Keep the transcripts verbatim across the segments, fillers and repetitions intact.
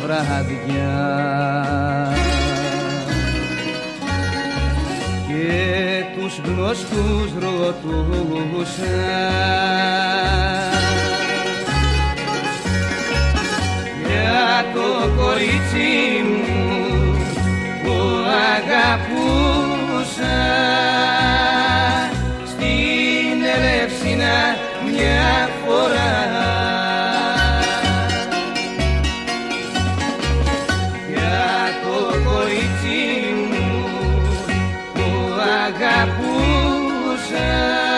βράδια και τους γνωστούς ρωτούσα για το κορίτσι μου που αγαπούσα στην Ελεύσινα μια φορά. Για το κορίτσι μου που αγαπούσα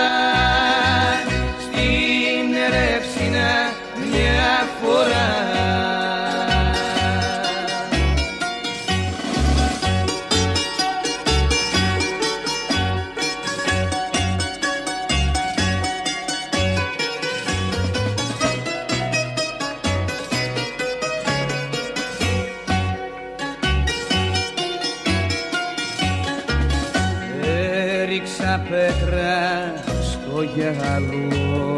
στην Ελεύσινα μια φορά. Έριξα πέτρα στο γυαλό,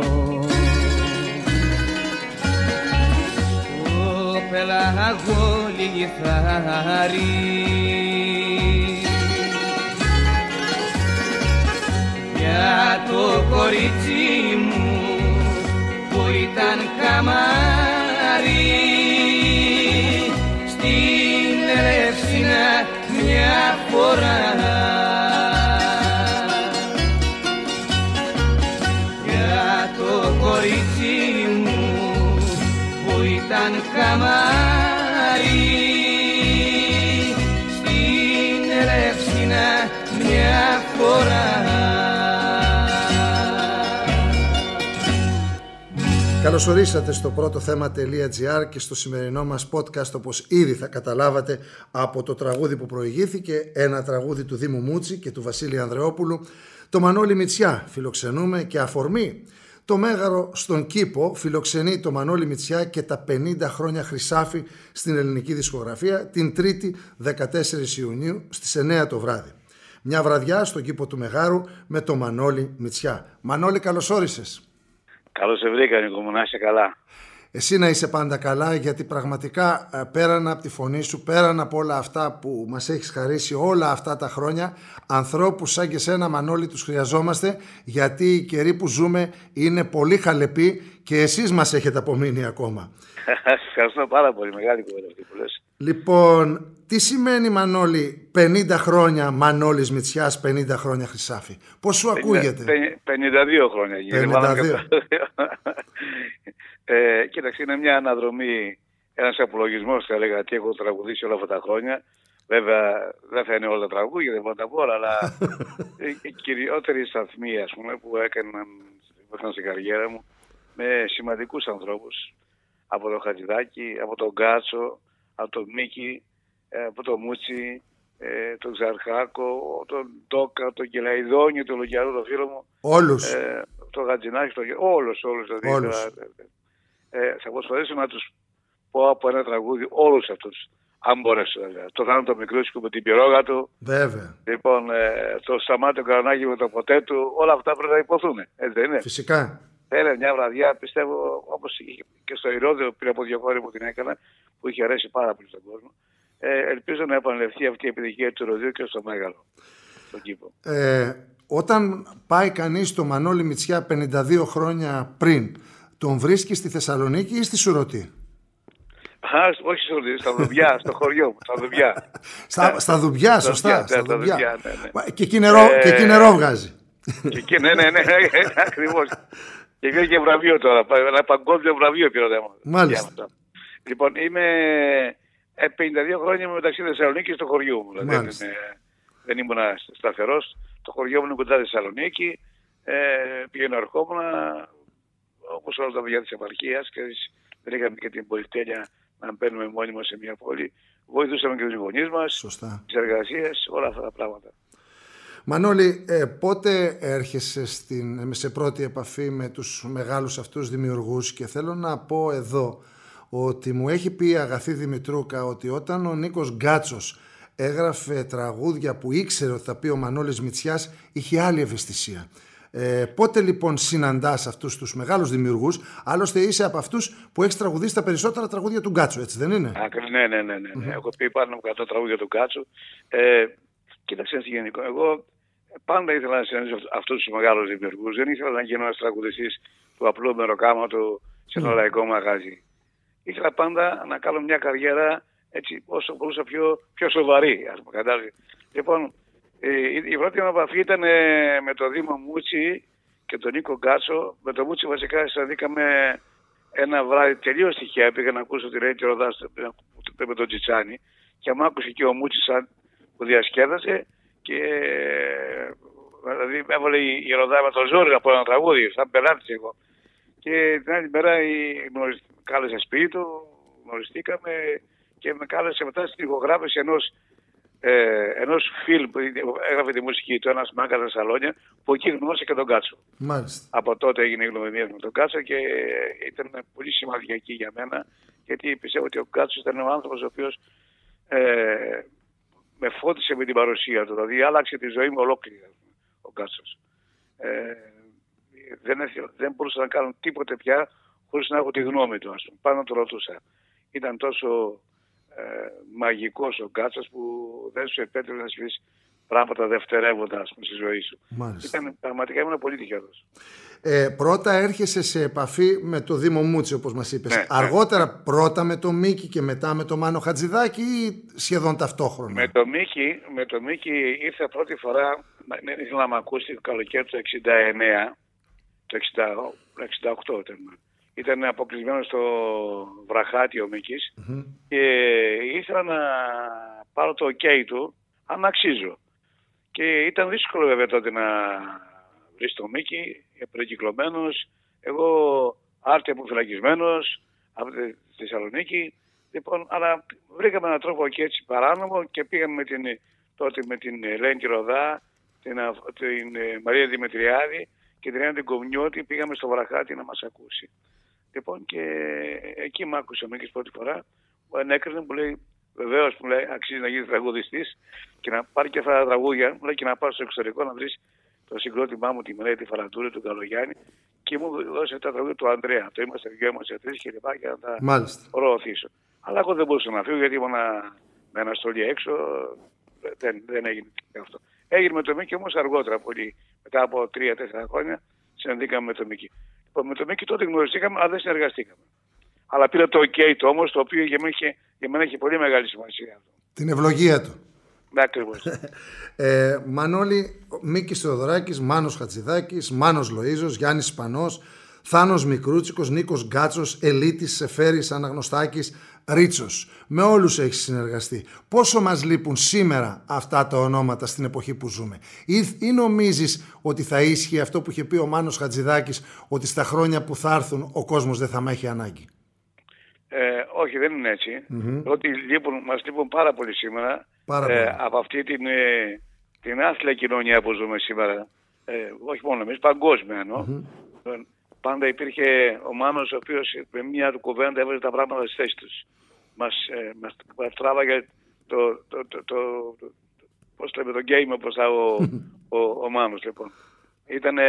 στο πελάγο λιθάρι, για το κορίτσι μου που ήταν καμάρι στην Ελεύσινα μια φορά. Κορίτσι μου που ήταν καμάρι στην Ελεύσινα μια φορά. Καλώς ορίσατε στο πρώτο θέμα.gr και στο σημερινό μας podcast, όπως ήδη θα καταλάβατε από το τραγούδι που προηγήθηκε, ένα τραγούδι του Δήμου Μούτσι και του Βασίλη Ανδρεόπουλου, το Μανώλη Μητσιά φιλοξενούμε, και αφορμή το Μέγαρο στον Κήπο φιλοξενεί το Μανώλη Μητσιά και τα πενήντα χρόνια Χρυσάφι στην ελληνική δισκογραφία την Τρίτη δεκατέσσερις Ιουνίου στις εννιά το βράδυ. Μια βραδιά στον Κήπο του Μεγάρου με το Μανώλη Μητσιά. Μανώλη, καλώς όρισες. Καλώς σε βρήκα, Νίκο μου, να είσαι καλά. Εσύ να είσαι πάντα καλά, γιατί πραγματικά πέραν από τη φωνή σου, πέραν από όλα αυτά που μας έχεις χαρίσει όλα αυτά τα χρόνια, ανθρώπους σαν και σένα, Μανώλη, τους χρειαζόμαστε, γιατί οι καιροί που ζούμε είναι πολύ χαλεποί και εσείς μας έχετε απομείνει ακόμα. Ευχαριστώ πάρα πολύ, μεγάλη κουβέντα αυτή που λες. Λοιπόν, τι σημαίνει, Μανώλη, πενήντα χρόνια Μανώλης Μητσιάς, πενήντα χρόνια Χρυσάφι? Πώς σου ακούγεται? πενήντα δύο χρόνια γίνεται. πενήντα δύο. Ε, κοίταξε, είναι μια αναδρομή, ένας απολογισμός, θα έλεγα, τι έχω τραγουδήσει όλα αυτά τα χρόνια. Βέβαια, δεν θα είναι όλα τα τραγούδια, δεν μπορώ να τα πω, αλλά οι κυριότεροι σταθμοί, ας πούμε, που έκαναν στην καριέρα μου με σημαντικούς ανθρώπους. Από τον Χατζηδάκη, από τον Γκάτσο, από τον Μίκη, από τον Μούτσι, τον Ξαρχάκο, τον Ντόκα, τον Κελαϊδόνιο, τον Λογιαρού, τον φίλο μου. Όλους. Ε, τον Γατζινάκη, τον... όλους, όλους. Δηλαδή, όλους. Ε, θα προσπαθήσω να τους πω από ένα τραγούδι όλους αυτούς, αν μπορέσω. Δηλαδή. Το Θάνατο Μικρούτσικο με την πυρόγα του. Βέβαια. Λοιπόν, ε, το Σταμάτη Καρανάκη με το ποτέ του. Όλα αυτά πρέπει να υποθούν. Έτσι δεν είναι? Φυσικά. Θέλε μια βραδιά, πιστεύω, όπως και στο Ηρώδειο πριν από δύο χρόνια που την έκανα, που είχε αρέσει πάρα πολύ στον κόσμο. Ε, ελπίζω να επανελευθεί αυτή η επιτυχία του Ηρωδείου και στο Μέγαρο, στον Κήπο. Ε, όταν πάει κανείς στο Μανώλη Μητσιά πενήντα δύο χρόνια πριν, τον βρίσκει στη Θεσσαλονίκη ή στη Σουρωτή? Α, όχι στη Σουρωτή, στα Δουμπιά, στο χωριό μου, στα Δουμπιά. στα, στα Δουμπιά, σωστά. Στα, στα Δουμπιά, ναι, ναι. Και εκεί νερό, ε, και εκεί νερό βγάζει. Και εκεί, ναι, ναι, ναι, ακριβώς. Και βγαίνει και βραβείο τώρα, ένα παγκόσμιο βραβείο πήρε. Μάλιστα. Λοιπόν, είμαι πενήντα δύο χρόνια μεταξύ Θεσσαλονίκη και στο χωριό μου. Δηλαδή, δεν, δεν ήμουν σταθερός. Το χωριό μου είναι κοντά στη Θεσσαλονίκη. Ε, πήγαινα, ερχόμουν όπως όλα τα παιδιά της επαρχίας και δεν είχαμε και την πολυτέλεια να μπαίνουμε μόνοι μας σε μια πόλη. Βοηθούσαμε και τους γονείς μας, τις εργασίες, όλα αυτά τα πράγματα. Μανώλη, ε, πότε έρχεσαι στην, σε πρώτη επαφή με τους μεγάλους αυτούς δημιουργούς? Και θέλω να πω εδώ ότι μου έχει πει η αγαθή Δημητρούκα ότι όταν ο Νίκος Γκάτσος έγραφε τραγούδια που ήξερε ότι θα πει ο Μανώλης Μητσιάς, είχε άλλη ευαισθησία. Ε, πότε λοιπόν συναντάς αυτούς τους μεγάλους δημιουργούς? Άλλωστε είσαι από αυτούς που έχεις τραγουδήσει τα περισσότερα τραγούδια του Γκάτσου, έτσι δεν είναι? Α, ναι, ναι, ναι, ναι. Mm-hmm. Έχω πει πάνω από εκατό τραγούδια του Γκάτσου. Ε, κοίταξε στη γενικό. Εγώ πάντα ήθελα να συναντήσω αυτούς τους μεγάλους δημιουργούς. Δεν ήθελα να γίνω ένας τραγουδιστής του απλού μεροκάματου σε ένα mm. λαϊκό μαγάζι. Ήθελα πάντα να κάνω μια καριέρα έτσι όσο μπορούσα πιο, πιο σοβαρή, ας πούμε, κατάλαβε. Λοιπόν, η πρώτη μου επαφή ήταν με τον Δήμο Μούτσι και τον Νίκο Γκάτσο. Με τον Μούτσι βασικά συναντήκαμε ένα βράδυ τελείως τυχαία. Πήγα να ακούσω τη Ρέτη Ροδά με τον Τσιτσάνι και μ' άκουσε και ο Μούτσι σαν που διασκέδασε και δηλαδή έβαλε η Ροδά με τον ζόρι να πω ένα τραγούδι, σαν πελάτης εγώ. Και την άλλη μέρα κάλεσε σπίτι του, γνωριστήκαμε και με κάλεσε μετά στην ηχογράφηση ενός Ε, ενός φιλμ που έγραφε τη μουσική του, ένας μάγκας στα σαλόνια, που εκεί γνώρισε και τον Γκάτσο. Μάλιστα. Από τότε έγινε η γνωριμία με τον Γκάτσο και ήταν πολύ σημαντική για μένα, γιατί πιστεύω ότι ο Γκάτσος ήταν ο άνθρωπος ο οποίος ε, με φώτισε με την παρουσία του, δηλαδή άλλαξε τη ζωή μου ολόκληρη ο Γκάτσος. Ε, δεν, δεν μπορούσα να κάνω τίποτε πια χωρίς να έχω τη γνώμη του, ας πούμε. Πάνω να το ρωτούσα. Ήταν τόσο Ε, μαγικός ο Γκάτσος που δεν σου επέτρεπε να συμβείς πράγματα δευτερεύοντα στη ζωή σου. Μάλιστα. Ήταν, πραγματικά ήμουν πολύ τυχερός. Ε, πρώτα έρχεσαι σε επαφή με το Δήμο Μούτσι, όπως μας είπες. Ναι, Αργότερα ναι. πρώτα με το Μίκη και μετά με το Μάνο Χατζηδάκη ή σχεδόν ταυτόχρονα? Με το Μίκη, με το Μίκη ήρθα πρώτη φορά, ήθελα να με ακούσει το καλοκαίρι του εξήντα εννέα, το εξήντα οκτώ ήταν. Ήταν αποκλεισμένο στο Βραχάτι ο Μίκης mm-hmm. και ήθελα να πάρω το ok του αν αξίζω. Και ήταν δύσκολο βέβαια τότε να βρεις το Μίκη, προεκυκλωμένος, εγώ άρτια αποφυλακισμένος από τη Θεσσαλονίκη. Λοιπόν, αλλά βρήκαμε έναν τρόπο και έτσι παράνομο και πήγαμε με την, τότε με την Ελένη Ροδά, την, την Μαρία Δημητριάδη και την Ελένη Κομνιώτη, πήγαμε στο Βραχάτι να μας ακούσει. Λοιπόν, και εκεί μ' άκουσε ο Μίκης πρώτη φορά. Μου ενέκρινε, μου λέει, βεβαίως μου λέει, αξίζει να γίνει τραγουδιστής και να πάρει και αυτά τα τραγούδια, μου λέει, και να πάω στο εξωτερικό να βρει το συγκρότημά μου, τη Μελέτη Φαραντούρη, του Καλογιάννη, και μου δώσε τα τραγούδια του Ανδρέα. Το είμαστε δυο, είμαστε τρεις και λοιπά, για να τα Μάλιστα. προωθήσω. Αλλά εγώ δεν μπορούσα να φύγω γιατί ήμουν με αναστολή έξω. Δεν, δεν έγινε αυτό. Έγινε με το Μίκη όμως αργότερα, πολύ μετά από τρία τέσσερα χρόνια, συναντήκαμε με το Μίκη. Με το Μίκη τότε γνωριστήκαμε, αλλά δεν συνεργαστήκαμε. Αλλά πήρα το ok του όμως, το οποίο για μένα, είχε, για μένα έχει πολύ μεγάλη σημασία. Την ευλογία του. Ναι, ακριβώς. ε, Μανώλη, Μίκης Θεοδωράκης, Μάνος Χατζηδάκης, Μάνος Λοΐζος, Γιάννης Σπανός, Θάνος Μικρούτσικος, Νίκος Γκάτσος, Ελίτης, Σεφέρης, Αναγνωστάκης, Ρίτσος. Με όλους έχεις συνεργαστεί. Πόσο μας λείπουν σήμερα αυτά τα ονόματα στην εποχή που ζούμε? Ή, ή νομίζεις ότι θα ίσχυε αυτό που είχε πει ο Μάνος Χατζηδάκης, ότι στα χρόνια που θα έρθουν ο κόσμος δεν θα με έχει ανάγκη? Ε, όχι, δεν είναι έτσι. Mm-hmm. Ότι λείπουν, μας λείπουν πάρα πολύ σήμερα πάρα ε, πολύ. από αυτή την, ε, την άθλια κοινωνία που ζούμε σήμερα. Ε, όχι μόνο εμείς, παγκόσμια εννοώ. Mm-hmm. Πάντα υπήρχε ο Μάνος ο οποίος με μια του κουβέντα έβαζε τα πράγματα στις θέσεις τους. Μας, ε, μας, μας τράβαγε το, το, το, το, το, πώς λέμε, το game όπως θα ο, ο, ο Μάνος λοιπόν. Ήτανε,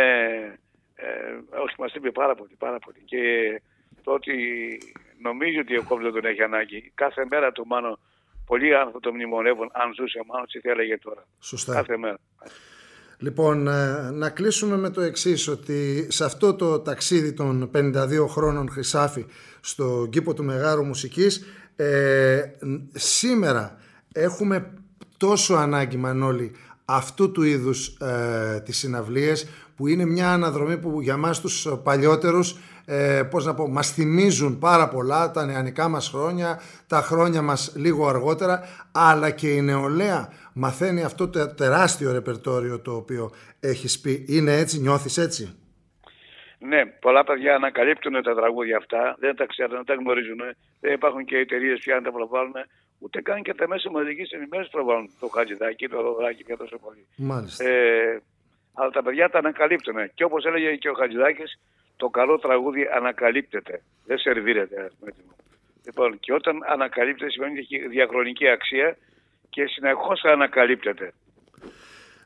ε, όχι, μας είπε πάρα πολύ, πάρα πολύ. Και το ότι νομίζει ότι ο κόσμος δεν τον έχει ανάγκη. Κάθε μέρα του Μάνο, πολλοί άνθρωποι το μνημονεύουν, αν ζούσε ο Μάνος, τι θα έλεγε τώρα. Σωστά. Κάθε μέρα. Λοιπόν, να κλείσουμε με το εξής, ότι σε αυτό το ταξίδι των πενήντα δύο χρόνων Χρυσάφη στον κήπο του Μεγάρου Μουσικής, ε, σήμερα έχουμε τόσο ανάγκη, Μανώλη, αυτού του είδους ε, τις συναυλίες, που είναι μια αναδρομή που για μας τους παλιότερους ε, πώς να πω, μας θυμίζουν πάρα πολλά, τα νεανικά μας χρόνια, τα χρόνια μας λίγο αργότερα, αλλά και η νεολαία μαθαίνει αυτό το τεράστιο ρεπερτόριο το οποίο έχεις πει. Είναι έτσι, νιώθεις έτσι? Ναι, πολλά παιδιά ανακαλύπτουν τα τραγούδια αυτά, δεν τα ξέρουν, δεν τα γνωρίζουν, δεν υπάρχουν και εταιρείε πια να τα προβάλλουν, ούτε καν και τα μέσα μαζικής ενημέρωσης προβάλλουν το Χατζηδάκι, το Ροδράκι και τόσο πολύ. Μάλιστα. Ε, αλλά τα παιδιά τα ανακαλύπτουν και όπως έλεγε και ο Χατζηδάκης, το καλό τραγούδι ανακαλύπτεται, δεν σερβίρεται. Λοιπόν, και όταν ανακαλύπτεται σημαίνει ότι έχει διαχρονική αξία και συνεχώς ανακαλύπτεται.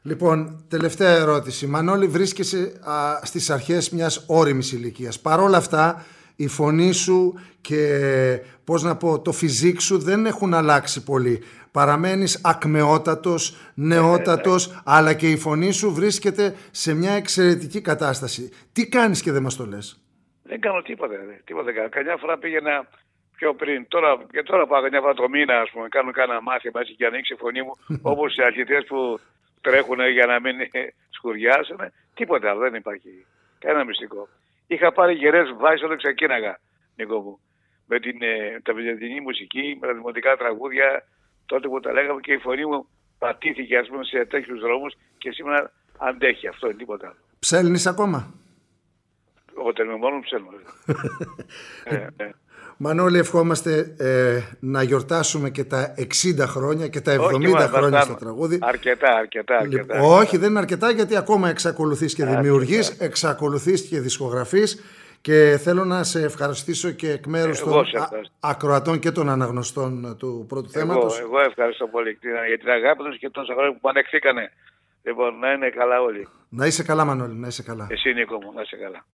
Λοιπόν, τελευταία ερώτηση. Μανώλη, βρίσκεσαι α, στις αρχές μιας ώριμης ηλικίας. Παρ' όλα αυτά, η φωνή σου και πώς να πω, το φιζίκ σου δεν έχουν αλλάξει πολύ. Παραμένεις ακμεότατος, νεότατος, αλλά και η φωνή σου βρίσκεται σε μια εξαιρετική κατάσταση. Τι κάνεις και δεν μας το λες? Δεν κάνω τίποτα. Δε. Τίποτα δεν κάνω. Καμιά φορά πήγαινα πιο πριν. Τώρα, και τώρα πάω καμιά φορά το μήνα, ας πούμε, κάνω κάνα μάθημα έτσι για να ανοίξει η φωνή μου, όπως οι αρχιτές που τρέχουν για να μην σκουριάσουν. Τίποτα άλλο, δεν υπάρχει. Κανένα μυστικό. Είχα πάρει γερές βάσεις όταν ξεκίναγα, Νίκο μου. Με την ε, ταβιδιατινή μουσική, με τα δημοτικά τραγούδια, τότε που τα λέγαμε, και η φωνή μου πατήθηκε, ας πούμε, σε τέτοιους δρόμους και σήμερα αντέχει. Αυτό είναι, τίποτα άλλο. Ψέλνεις ακόμα? Όταν είμαι μόνο ψέλνω. ε, ε. Μανώλη, ευχόμαστε ε, να γιορτάσουμε και τα εξήντα χρόνια και τα εβδομήντα όχι, χρόνια στο τραγούδι. Αρκετά, αρκετά, αρκετά. Λοιπόν, όχι, δεν είναι αρκετά, γιατί ακόμα εξακολουθείς και δημιουργείς, εξακολουθείς και δισκογραφείς, και θέλω να σε ευχαριστήσω και εκ μέρους των α, ακροατών και των αναγνωστών του πρώτου εγώ, θέματος. Εγώ ευχαριστώ πολύ για την αγάπη τους και τόσα χρόνια που με ανεχθήκανε. Λοιπόν, να είναι καλά όλοι. Να είσαι καλά, Μανώλη, να είσαι καλά. Εσύ, Νίκο μου, να είσαι καλά.